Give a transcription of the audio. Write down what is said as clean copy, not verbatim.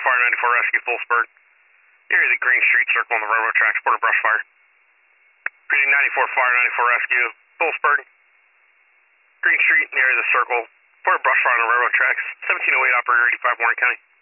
Fire 94 Rescue, Fullsburg. Area of the Green Street Circle on the railroad tracks, report a brush fire. Reading 94 Fire 94 Rescue, Fullsburg. Green Street, in the area of the circle, report a brush fire on the railroad tracks, 1708 Operator 85, Warren County.